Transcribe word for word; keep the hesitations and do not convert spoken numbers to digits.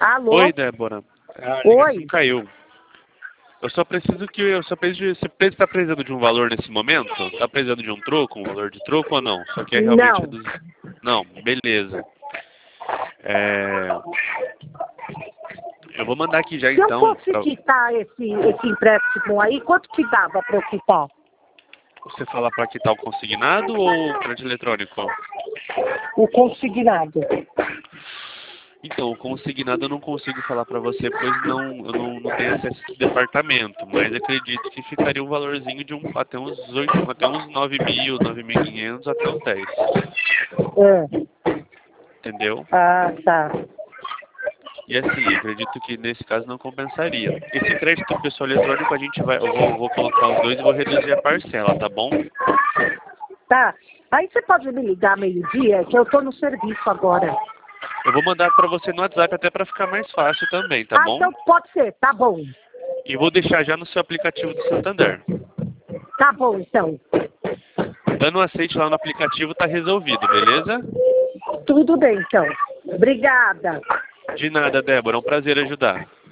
Alô? Oi, Débora. A Oi. ligação caiu. Eu só preciso que eu só preciso de, você está precisando de um valor nesse momento? Está precisando de um troco, um valor de troco ou não? Só que é realmente Não. reduzir. Não, beleza. É... Eu vou mandar aqui já Se eu então. fosse Pra... quitar esse, esse empréstimo aí, quanto que dava para eu quitar? Você fala para quitar o consignado ou crédito eletrônico? O consignado. Então, o consignado eu não consigo falar para você, pois não, eu não, não tenho acesso a esse departamento, mas acredito que ficaria um valorzinho de um, até uns oito, até uns nove mil, nove mil e quinhentos, até uns dez. É. Entendeu? Ah, tá. E assim, acredito que nesse caso não compensaria. Esse crédito pessoal eletrônico a gente vai, eu vou, vou colocar os dois e vou reduzir a parcela, tá bom? Tá. Aí você pode me ligar meio-dia, que eu tô no serviço agora. Eu vou mandar para você no WhatsApp até para ficar mais fácil também, tá Ah, bom? então pode ser, tá bom. E vou deixar já no seu aplicativo do Santander. Tá bom, então. Dando um aceite lá no aplicativo tá resolvido, beleza? Tudo bem, então. Obrigada. De nada, Débora. É um prazer ajudar.